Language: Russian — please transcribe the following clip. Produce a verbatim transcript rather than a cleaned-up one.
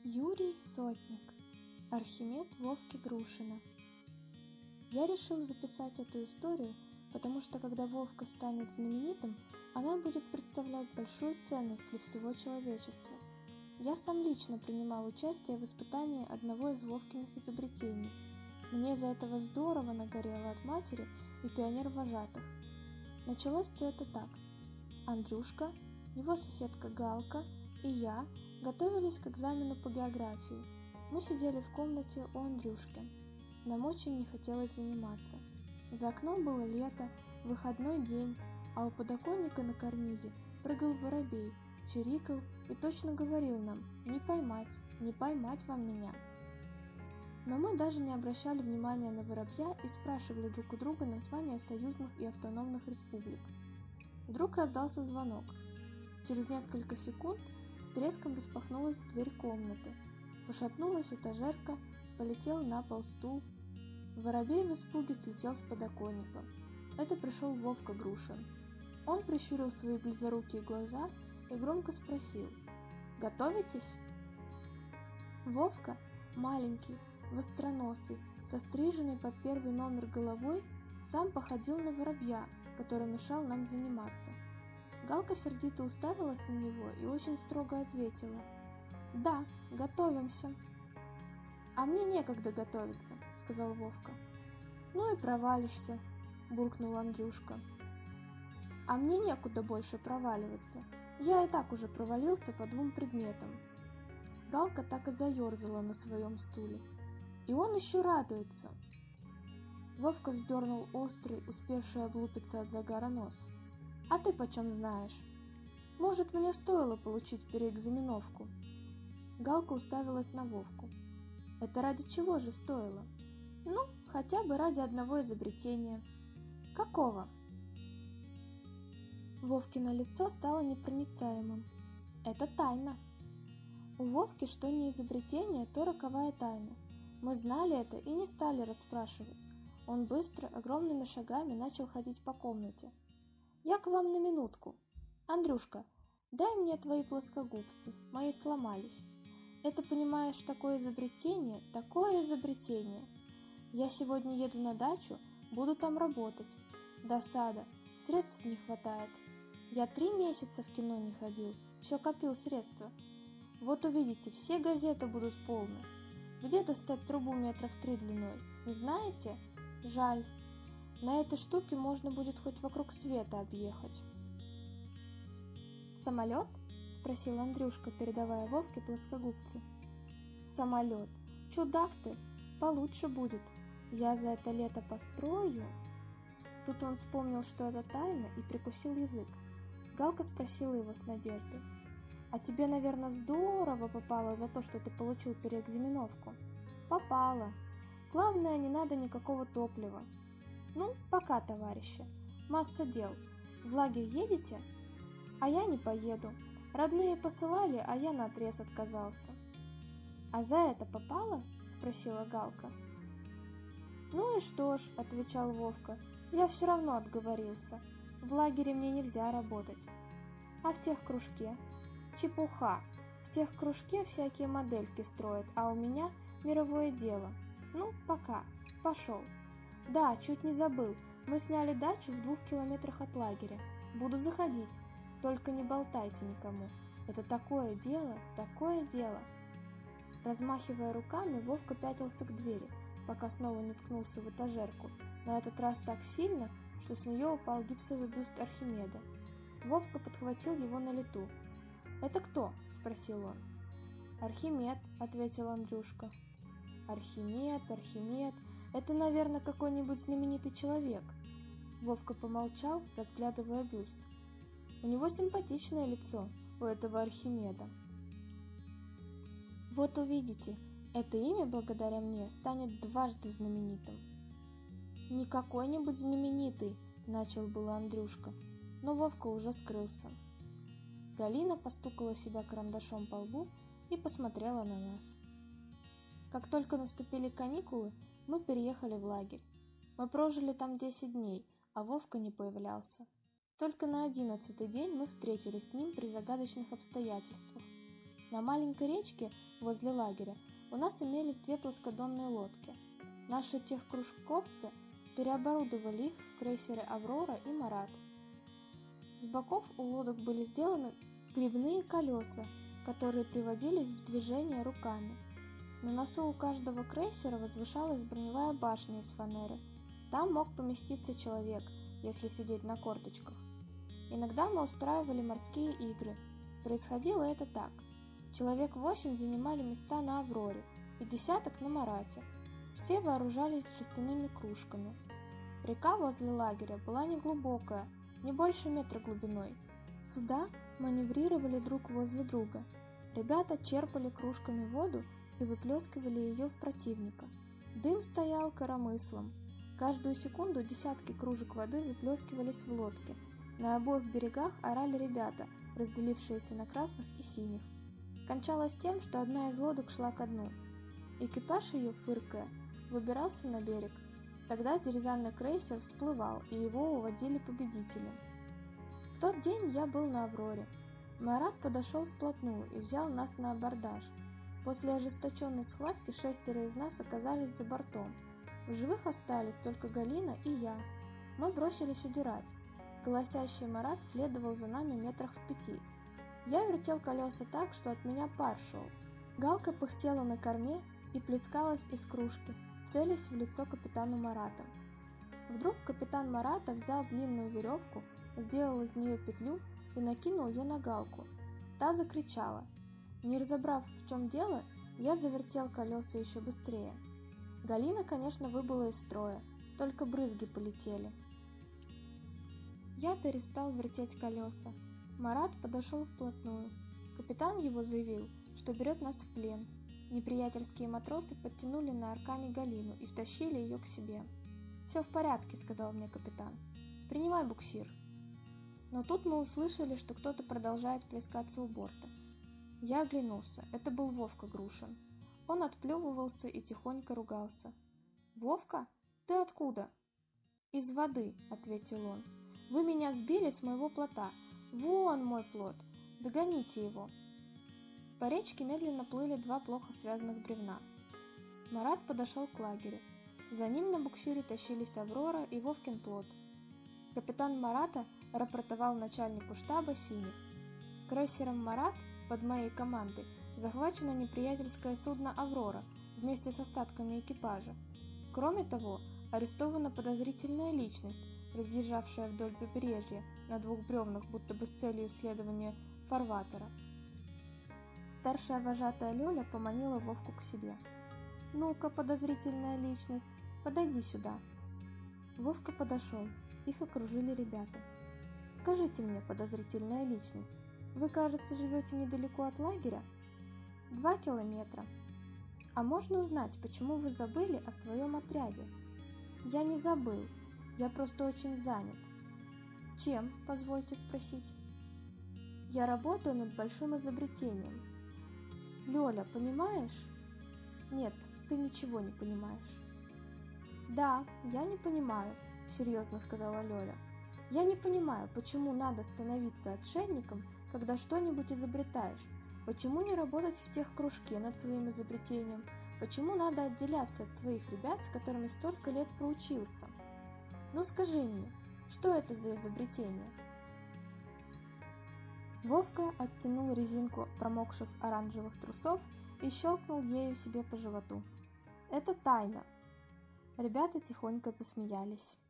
Юрий Сотник. Архимед Вовки Грушина. Я решил записать эту историю, потому что когда Вовка станет знаменитым, она будет представлять большую ценность для всего человечества. Я сам лично принимал участие в испытании одного из Вовкиных изобретений. Мне из-за этого здорово нагорело от матери и пионер-вожатых. Началось все это так. Андрюшка, его соседка Галка и я готовились к экзамену по географии. Мы сидели в комнате у Андрюшки. Нам очень не хотелось заниматься. За окном было лето, выходной день, а у подоконника на карнизе прыгал воробей, чирикал и точно говорил нам: «Не поймать, не поймать вам меня». Но мы даже не обращали внимания на воробья и спрашивали друг у друга названия союзных и автономных республик. Вдруг раздался звонок. Через несколько секунд с треском распахнулась дверь комнаты. Пошатнулась этажерка, полетел на пол стул. Воробей в испуге слетел с подоконника. Это пришел Вовка Грушин. Он прищурил свои близорукие глаза и громко спросил: «Готовитесь?» Вовка, маленький, востроносый, со стриженной под первый номер головой, сам походил на воробья, который мешал нам заниматься. Галка сердито уставилась на него и очень строго ответила: «Да, готовимся». «А мне некогда готовиться», — сказал Вовка. «Ну и провалишься», — буркнул Андрюшка. «А мне некуда больше проваливаться. Я и так уже провалился по двум предметам». Галка так и заерзала на своем стуле. «И он еще радуется». Вовка вздернул острый, успевший облупиться от загара нос. «А ты почем знаешь? Может, мне стоило получить переэкзаменовку?» Галка уставилась на Вовку. «Это ради чего же стоило?» «Ну, хотя бы ради одного изобретения». «Какого?» Вовкино лицо стало непроницаемым. «Это тайна». У Вовки что не изобретение, то роковая тайна. Мы знали это и не стали расспрашивать. Он быстро, огромными шагами начал ходить по комнате. «Я к вам на минутку. Андрюшка, дай мне твои плоскогубцы, мои сломались. Это, понимаешь, такое изобретение, такое изобретение. Я сегодня еду на дачу, буду там работать. Досада, средств не хватает. Я три месяца в кино не ходил, все копил средства. Вот увидите, все газеты будут полны. Где достать трубу метров три длиной, не знаете? Жаль. На этой штуке можно будет хоть вокруг света объехать». «Самолет?» — спросил Андрюшка, передавая Вовке плоскогубцы. «Самолет? Чудак ты! Получше будет. Я за это лето построю». Тут он вспомнил, что это тайна, и прикусил язык. Галка спросила его с надеждой: «А тебе, наверное, здорово попало за то, что ты получил переэкзаменовку?» «Попало. Главное, не надо никакого топлива». «Ну, пока, товарищи. Масса дел. В лагерь едете?» «А я не поеду. Родные посылали, а я наотрез отказался». «А за это попало?» — спросила Галка. «Ну и что ж», — отвечал Вовка, — «я все равно отговорился. В лагере мне нельзя работать». «А в тех кружке?» «Чепуха. В тех кружке всякие модельки строят, а у меня мировое дело. Ну, пока. Пошел». «Да, чуть не забыл. Мы сняли дачу в двух километрах от лагеря. Буду заходить. Только не болтайте никому. Это такое дело, такое дело». Размахивая руками, Вовка пятился к двери, пока снова не ткнулся в этажерку. На этот раз так сильно, что с нее упал гипсовый бюст Архимеда. Вовка подхватил его на лету. «Это кто?» — спросил он. «Архимед», — ответил Андрюшка. «Архимед, Архимед. Это, наверное, какой-нибудь знаменитый человек». Вовка помолчал, разглядывая бюст. «У него симпатичное лицо, у этого Архимеда». «Вот увидите, это имя благодаря мне станет дважды знаменитым». «Не какой-нибудь знаменитый», — начал было Андрюшка, но Вовка уже скрылся. Галина постукала себя карандашом по лбу и посмотрела на нас. Как только наступили каникулы, мы переехали в лагерь. Мы прожили там десять дней, а Вовка не появлялся. Только на одиннадцатый день мы встретились с ним при загадочных обстоятельствах. На маленькой речке возле лагеря у нас имелись две плоскодонные лодки. Наши техкружковцы переоборудовали их в крейсеры «Аврора» и «Марат». С боков у лодок были сделаны гребные колеса, которые приводились в движение руками. На носу у каждого крейсера возвышалась броневая башня из фанеры. Там мог поместиться человек, если сидеть на корточках. Иногда мы устраивали морские игры. Происходило это так. Человек восемь занимали места на «Авроре» и десяток на «Марате». Все вооружались жестяными кружками. Река возле лагеря была неглубокая, не больше метра глубиной. Суда маневрировали друг возле друга. Ребята черпали кружками воду и выплескивали ее в противника. Дым стоял коромыслом. Каждую секунду десятки кружек воды выплескивались в лодке. На обоих берегах орали ребята, разделившиеся на красных и синих. Кончалось тем, что одна из лодок шла ко дну. Экипаж ее, фыркая, выбирался на берег. Тогда деревянный крейсер всплывал, и его уводили победителем. В тот день я был на «Авроре». Марат подошел вплотную и взял нас на абордаж. После ожесточенной схватки шестеро из нас оказались за бортом. В живых остались только Галина и я. Мы бросились удирать. Голосящий Марат следовал за нами метрах в пяти. Я вертел колеса так, что от меня пар шел. Галка пыхтела на корме и плескалась из кружки, целясь в лицо капитану Марата. Вдруг капитан Марата взял длинную веревку, сделал из нее петлю и накинул ее на Галку. Та закричала. Не разобрав, в чем дело, я завертел колеса еще быстрее. Галина, конечно, выбыла из строя, только брызги полетели. Я перестал вертеть колеса. Марат подошел вплотную. Капитан его заявил, что берет нас в плен. Неприятельские матросы подтянули на аркане Галину и втащили ее к себе. «Все в порядке», — сказал мне капитан. «Принимай буксир». Но тут мы услышали, что кто-то продолжает плескаться у борта. Я оглянулся. Это был Вовка Грушин. Он отплевывался и тихонько ругался. «Вовка? Ты откуда?» «Из воды», — ответил он. «Вы меня сбили с моего плота. Вон мой плот. Догоните его». По речке медленно плыли два плохо связанных бревна. Марат подошел к лагерю. За ним на буксире тащились «Аврора» и Вовкин плот. Капитан Марата рапортовал начальнику штаба «Синих». Крейсером «Марат» под моей командой захвачено неприятельское судно «Аврора» вместе с остатками экипажа. Кроме того, арестована подозрительная личность, разъезжавшая вдоль побережья на двух бревнах, будто бы с целью исследования фарватера. Старшая вожатая Лёля поманила Вовку к себе. «Ну-ка, подозрительная личность, подойди сюда». Вовка подошел, их окружили ребята. «Скажите мне, подозрительная личность, вы, кажется, живете недалеко от лагеря?» «Два километра. А можно узнать, почему вы забыли о своем отряде?» «Я не забыл, я просто очень занят». «Чем, позвольте спросить?» «Я работаю над большим изобретением». «Лёля, понимаешь?» «Нет, ты ничего не понимаешь». «Да, я не понимаю», — серьезно сказала Лёля. «Я не понимаю, почему надо становиться отшельником, когда что-нибудь изобретаешь. Почему не работать в техкружке над своим изобретением? Почему надо отделяться от своих ребят, с которыми столько лет проучился? Ну скажи мне, что это за изобретение?» Вовка оттянул резинку промокших оранжевых трусов и щелкнул ею себе по животу. «Это тайна». Ребята тихонько засмеялись.